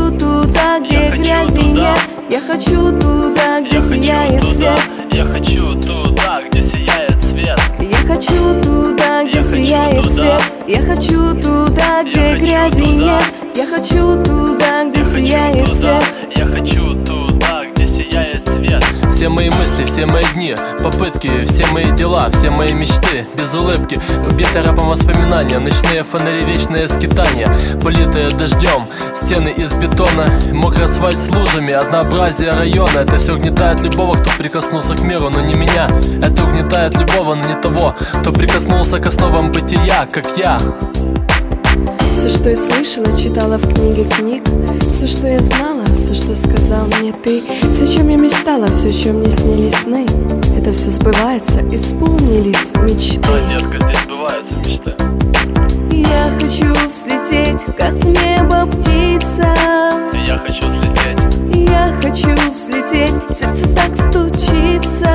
хочу туда, где грязи нет. Я хочу туда, где сияет свет. Я хочу туда, где сияет свет. Я хочу туда, где сияет свет. Я хочу туда, где грязи нет. Я хочу туда, где сияет свет. Я хочу туда, где сияет свет. Все мои мысли, все мои дни, попытки, все мои дела, все мои мечты, без улыбки, убитые рэпом воспоминания, ночные фонари, вечное скитание, политые дождем, стены из бетона, мокрый асфальт с лужами, однообразие района. Это все угнетает любого, кто прикоснулся к миру, но не меня. Это угнетает любого, но не того, кто прикоснулся к основам бытия, как я. Все, что я слышала, читала в книге книг, все, что я знала, все, что сказал мне ты, все, о чем я мечтала, все, о чем мне снились сны, это все сбывается, исполнились мечты. Да, детка, здесь сбываются мечты. Я хочу взлететь, как в небо птица. Я хочу взлететь. Я хочу взлететь, сердце так стучится.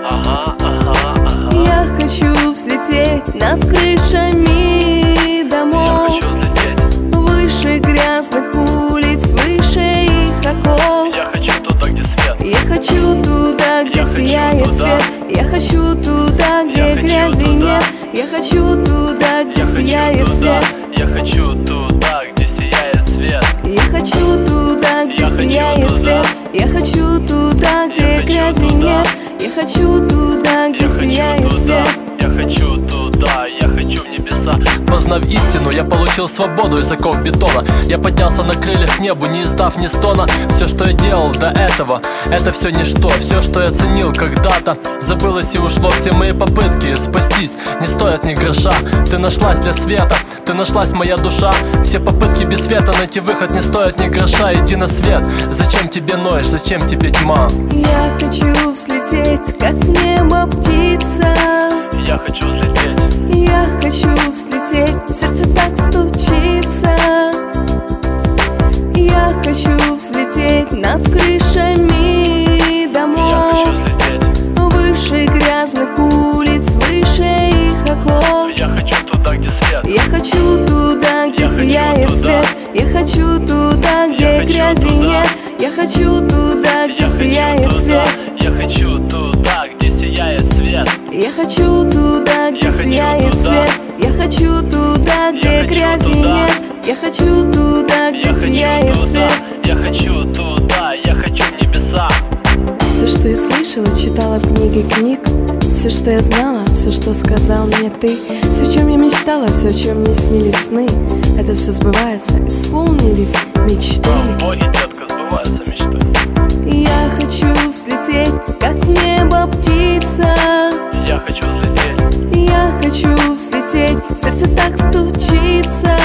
Я хочу взлететь над крышами домов, выше грязных улиц, выше их оков. Я хочу туда, где свет. Я хочу туда, где сияет свет. Я хочу туда, где грязи нет. Я хочу туда, где сияет свет. Я хочу туда, где сияет свет. Я хочу туда, где сияет свет. Я хочу туда, где грязи нет. Я хочу туда, где сияет свет. Я хочу туда, я хочу в небеса. Познав истину, я получил свободу из оков бетона. Я поднялся на крыльях к небу, не издав ни стона. Все, что я делал до этого, это все ничто. Все, что я ценил когда-то, забылось и ушло. Все мои попытки спастись не стоят ни гроша. Ты нашлась для света, ты нашлась моя душа. Все попытки без света найти выход не стоят ни гроша. Иди на свет, зачем тебе ноешь, зачем тебе тьма? Я хочу взлететь, как в небо птица. Я хочу взлететь. Я хочу взлететь, сердце так стучится. Я хочу взлететь над крышами домов, выше грязных улиц, выше их оков. Я хочу туда, где свет. Я хочу туда, где сияет свет. Я хочу туда, где грязи нет. Я хочу туда, где сияет свет. Я хочу туда, где сияет свет. Я хочу туда, где сияет свет. Я хочу туда, где грязи нет. Я хочу туда, где сияет свет. Я хочу туда, я хочу в небеса. Все, что я слышала, читала в книге книг, все, что я знала, все, что сказал мне ты, все, о чем я мечтала, все, о чем мне снились сны, это все сбывается, исполнились мечты. Ой, детка, сбываются мечты. Я хочу взлететь, как в небо птица. Я хочу взлететь. Я хочу взлететь, сердце так стучится.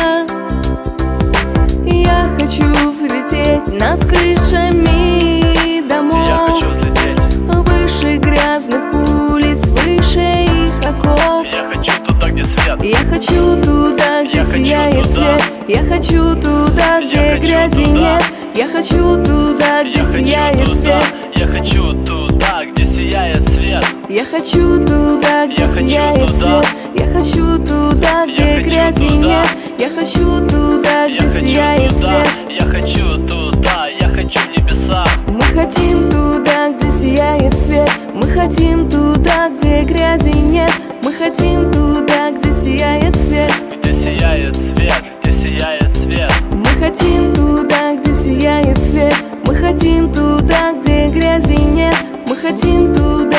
Я хочу взлететь над крышами домов, выше грязных улиц, выше их оков. Я хочу туда, где свет. Я хочу туда, где сияет свет. Я хочу туда, где грязи нет. Я хочу туда, где сияет свет. Я хочу туда, где сияет свет. Я хочу туда, где сияет свет. Я хочу туда, где грязи нет. Я хочу туда, где сияет свет. Я хочу туда, я хочу в небеса. Мы хотим туда, где сияет свет. Мы хотим туда, где грязи нет. Мы хотим туда, где сияет свет. Где сияет свет, где сияет свет. Мы хотим туда, где сияет свет. Мы хотим туда, где грязи нет. Мы хотим туда.